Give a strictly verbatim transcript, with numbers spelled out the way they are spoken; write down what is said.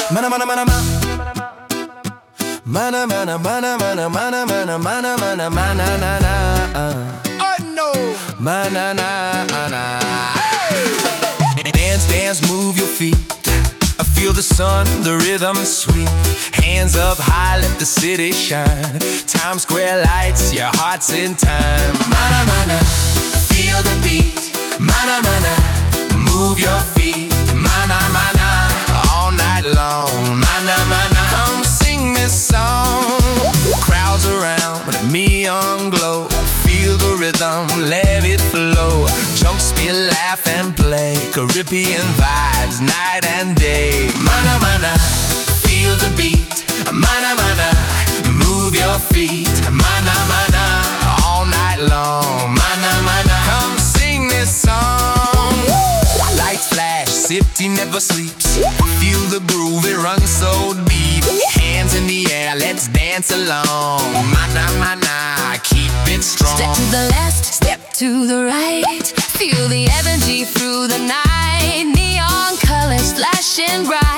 Mana mana mana mana mana mana mana mana mana mana mana mana mana na na. Oh no. Mana na na. Dance, dance, move your feet. I feel the sun, the rhythm is sweet. Hands up high, let the city shine. Times Square lights, your heart's in time. Mana mana, feel the beat. Mana mana, move your feet. Mana mana, all night long. Mana mana, come sing this song. Crowds around, me on glow. Feel the rhythm, let it flow. Jump, spin, laugh and play. Caribbean vibes, night and day. Mana mana, feel the beat. Mana mana, move your feet. Mana mana, all night long. Mana mana, come sing this song. Lights flash, city never sleeps. Feel the groove, it runs so deep. Hands in the air, let's dance along. Mana mana, keep it strong. Step to the left, step to the right. Feel the energy through the night. Neon colors flashing bright.